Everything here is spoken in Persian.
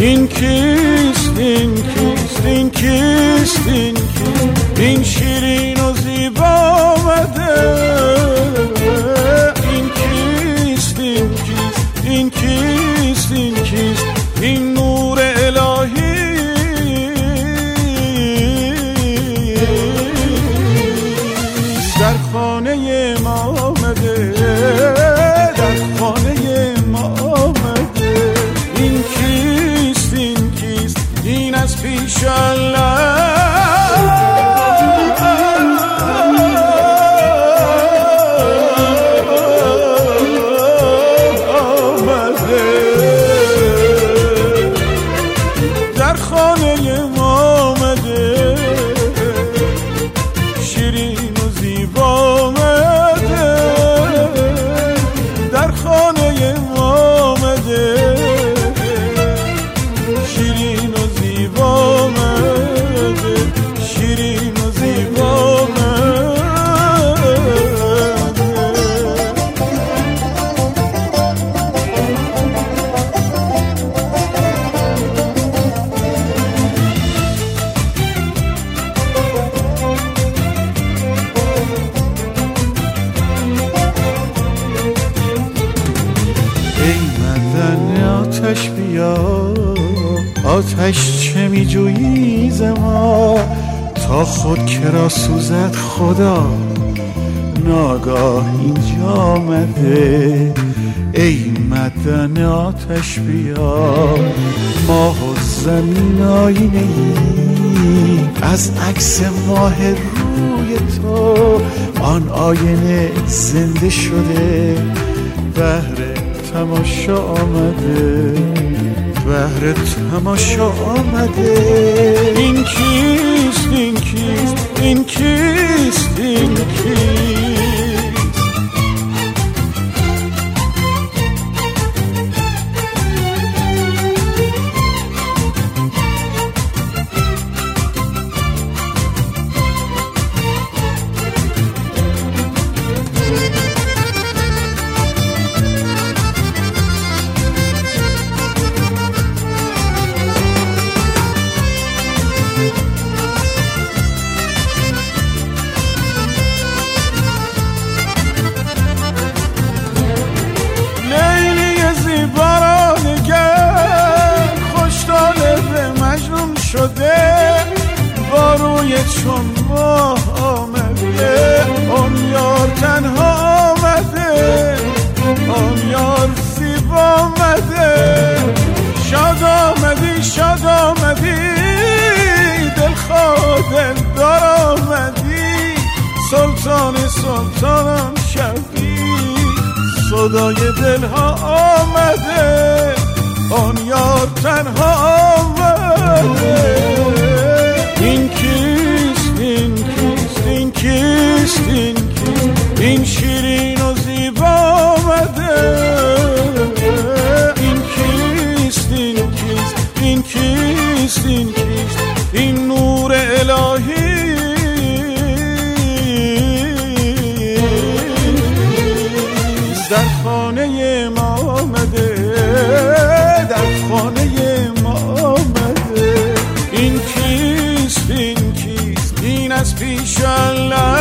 این کیست این کیست این کیست این کیست این شیرین و زیبا آمده این کیست این کیست این کیست این کیست این نور الهی در خانه ما آمده در خانه ما آمده این کیست این کیست این از پیش الله آتش بیا آتش چه می جویی ز ما تا خود کرا سوزد خدا ناگاه اینجا آمده ای مدن آتش بیا ماه و زمین آینه ای از عکس ماه روی تو آن آینه زنده شده بهر تماشا آمده بهر تماشا آمده این کیست این کیست این کیست این کیست با روی چون ماه آمده آن یار تنها آمده آن یار زیبا آمده شاد آمدی دلخواه دلدار آمدی سلطانم شدی صدای دلها آمده آن یار تنها آمده این کیست این کیست این کیست این کیست این شیرین و زیبا آمده این کیست این کیست این کیست این کیست این نور الهی در خانه ما آمده در خانه ما آمده این کیست این کیست این از پیش الله